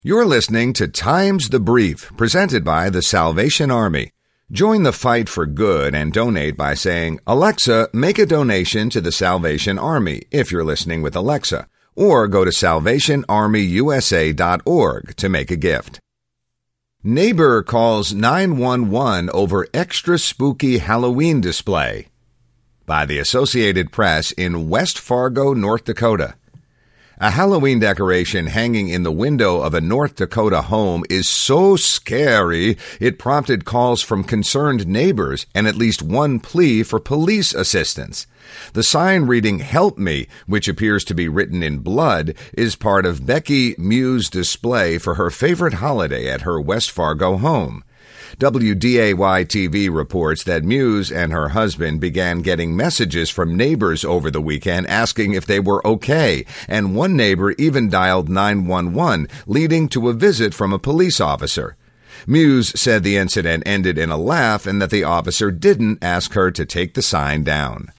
You're listening to Times the Brief, presented by the Salvation Army. Join the fight for good and donate by saying, "Alexa, make a donation to the Salvation Army," if you're listening with Alexa, or go to salvationarmyusa.org to make a gift. Neighbor calls 911 over extra spooky Halloween display. By the Associated Press in West Fargo, North Dakota. A Halloween decoration hanging in the window of a North Dakota home is so scary it prompted calls from concerned neighbors and at least one plea for police assistance. The sign reading "Help Me," which appears to be written in blood, is part of Becky Mew's display for her favorite holiday at her West Fargo home. WDAY-TV reports that Muse and her husband began getting messages from neighbors over the weekend asking if they were okay, and one neighbor even dialed 911, leading to a visit from a police officer. Muse said the incident ended in a laugh and that the officer didn't ask her to take the sign down.